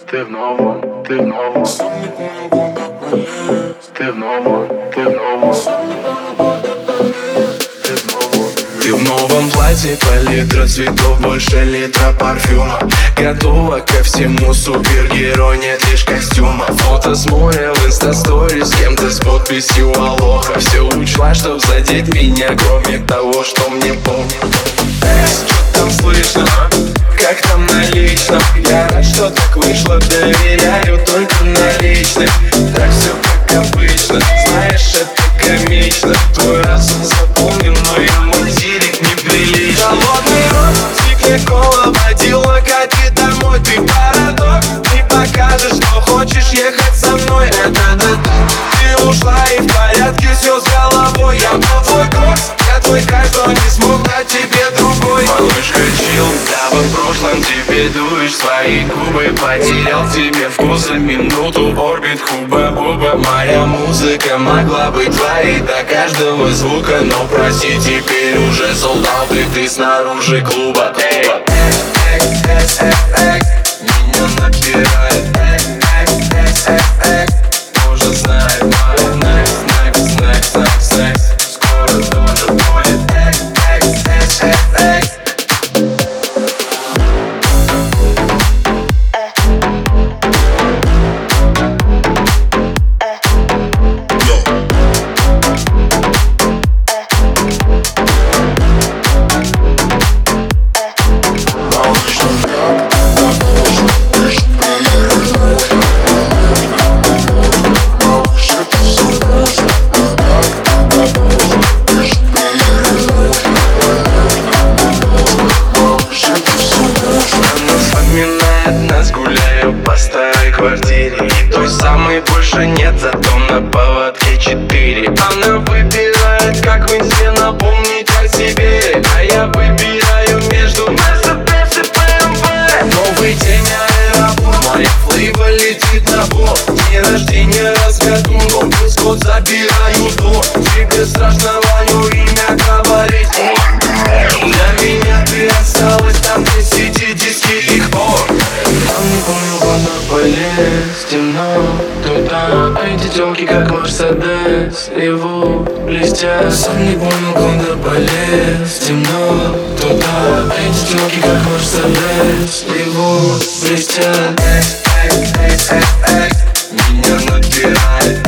Ты в новом, ты в новом. Ты в новом, ты в новом. Ты в новом платье, палитра цветов, больше литра парфюма. Готова ко всему, супергерой, нет лишь костюма. Фото с моря в инстастории с кем-то с подписью алоха. Все учла, чтоб задеть меня, кроме того, что мне помнит. Что там слышно? Как там на личном? Я рад, что так вышло, доверяю только наличных. Так все как обычно, знаешь, это комично. Твой разум заполнен, но ему директ неприлично. Холодный рот, стекле кола, водила катит домой. Ты парадокс, не покажешь, что хочешь ехать со мной. Это ты ушла и в порядке все с головой. Я был твой кросс, я твой кайф, но не смог дать тебе другой. Малышка чил, да в прошлом тебе дуешь свои губы. Потерял тебе вкус за минуту, орбит хуба-буба. Моя музыка могла быть твоей до каждого звука, но прости, теперь уже солдат, и ты снаружи клуба. Меня набирает тоже знает мой next. Скоро тоже будет нас, гуляю по старой квартире. И той самой больше нет, зато на поводке 4. Она выбирает, как в инсте напомнить о себе, а я выбираю между Мерседес и БМВ. Новый день, аэропорт, моя флейва летит на борт. День рождения разгадун, плюс год забираю дом. Тебе страшно мое имя говорить. Для меня ты осталась там, где сидит диски их пор. Не помню, куда полез, темно туда. Эти тёлки как Мерседес, его блестят. Сам не понял, куда полез, темно туда. Эти тёлки как Мерседес, его блестят. Меня набирает